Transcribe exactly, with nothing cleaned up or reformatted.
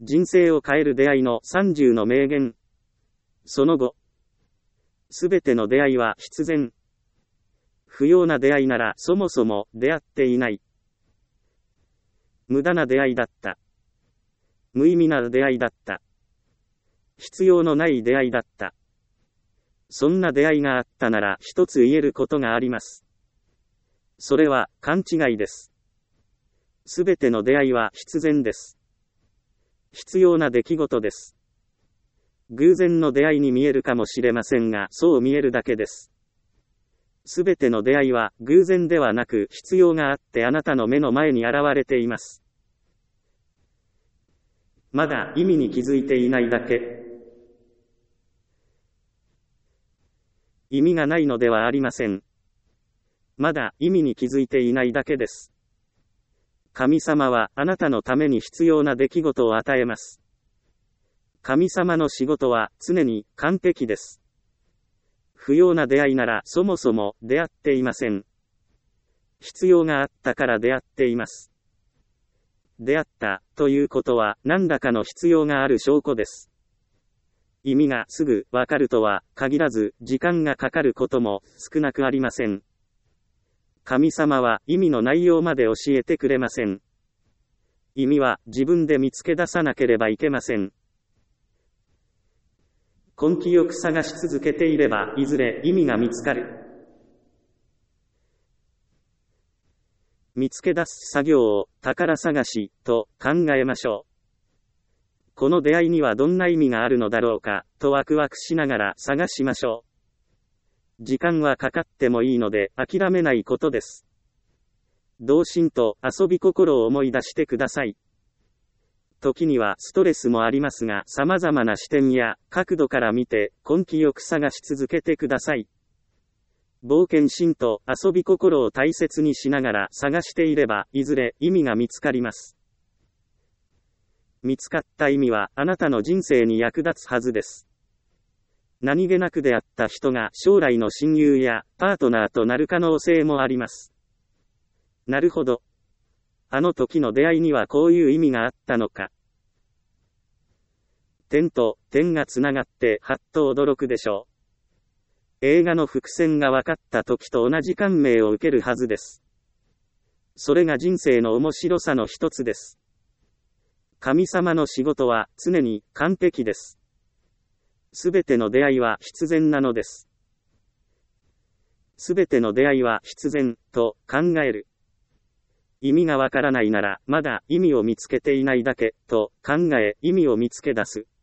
人生を変える出会いのさんじゅうの名言。その後。すべての出会いは必然。不要な出会いならそもそも出会っていない。無駄な出会いだった。無意味な出会いだった。必要のない出会いだった。そんな出会いがあったなら一つ言えることがあります。それは勘違いです。すべての出会いは必然です。必要な出来事です。偶然の出会いに見えるかもしれませんが、そう見えるだけです。すべての出会いは偶然ではなく必要があってあなたの目の前に現れています。まだ意味に気づいていないだけ。意味がないのではありません。まだ意味に気づいていないだけです。神様はあなたのために必要な出来事を与えます。神様の仕事は常に完璧です。不要な出会いならそもそも出会っていません。必要があったから出会っています。出会ったということは何らかの必要がある証拠です。意味がすぐわかるとは限らず時間がかかることも少なくありません。神様は意味の内容まで教えてくれません。意味は自分で見つけ出さなければいけません。根気よく探し続けていればいずれ意味が見つかる。見つけ出す作業を宝探しと考えましょう。この出会いにはどんな意味があるのだろうかとワクワクしながら探しましょう。時間はかかってもいいので諦めないことです。童心と遊び心を思い出してください。時にはストレスもありますが、様々な視点や角度から見て根気よく探し続けてください。冒険心と遊び心を大切にしながら探していれば、いずれ意味が見つかります。見つかった意味はあなたの人生に役立つはずです。何気なく出会った人が将来の親友やパートナーとなる可能性もあります。なるほど。あの時の出会いにはこういう意味があったのか。点と点がつながってはっと驚くでしょう。映画の伏線が分かった時と同じ感銘を受けるはずです。それが人生の面白さの一つです。神様の仕事は常に完璧です。すべての出会いは必然なのです。すべての出会いは必然と考える。意味がわからないならまだ意味を見つけていないだけと考え意味を見つけ出す。